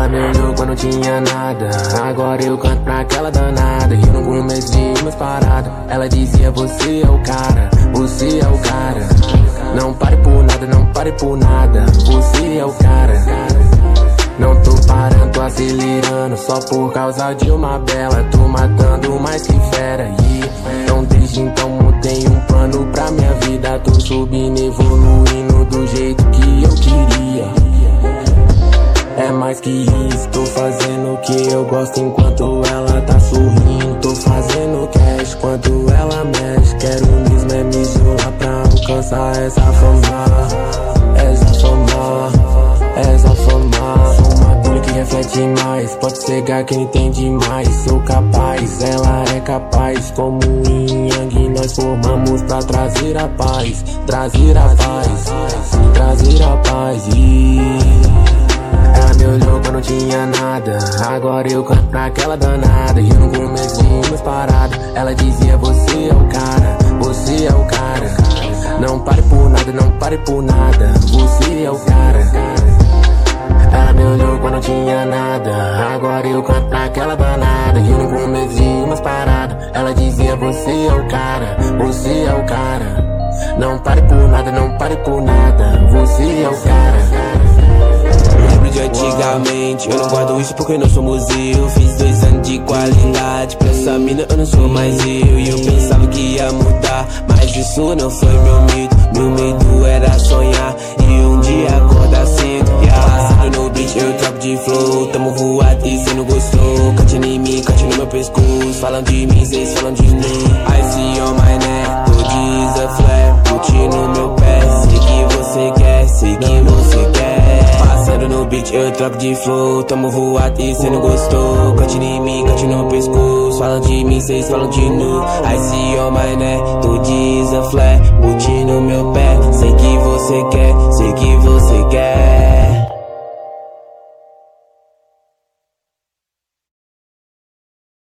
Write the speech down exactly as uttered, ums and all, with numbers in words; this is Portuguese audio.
me olhou quando não tinha nada, agora eu canto pra aquela danada. E no começo de umas paradas, ela dizia: você é o cara, você é o cara. Não pare por nada, não pare por nada, você é o cara. Não tô parando, tô acelerando, só por causa de uma bela. Tô matando mais que fera, e então desde então mudei um plano pra minha vida. Tô subindo, evoluindo do jeito que eu queria. É mais que isso, tô fazendo o que eu gosto enquanto ela tá sorrindo. Tô fazendo cash enquanto ela mexe. Quero mesmo é me isolar pra alcançar essa fama, essa fama, essa fama. Sou uma bolha que reflete mais, pode cegar quem entende mais. Sou capaz, ela é capaz. Como Yin Yang nós formamos pra trazer a paz, trazer a paz, trazer a paz. E ela me olhou quando não tinha nada, agora eu canto pra aquela danada. E eu no começo de umas paradas, ela dizia: você é o cara, você é o cara. Não pare por nada, não pare por nada, você é o cara. Ela me olhou quando não tinha nada, agora eu canto pra aquela danada. E eu no começo de umas paradas, ela dizia: você é o cara, você é o cara. Não pare por nada, não pare por nada, você é o cara. De antigamente, eu não guardo isso porque não somos eu. Fiz dois anos de qualidade, pra essa mina eu não sou mais eu. E eu pensava que ia mudar, mas isso não foi meu medo. Meu medo era sonhar e um dia acordar cedo. Passando no beat, eu troco de flow. Tamo voado e cê não gostou. Cante em mim, cante no meu pescoço. Falam de mim, cês falam de mim. I see on my neck, tô diz a flare. Put no meu pé, sei que você quer, sei que você quer. Passando no beat, eu troco de flow. Tamo voado e cê não gostou. Cante em mim, cante no pescoço. Falam de mim, cês falam de nu. I see on my neck, tô diz a flare. Put no meu pé, sei que você quer,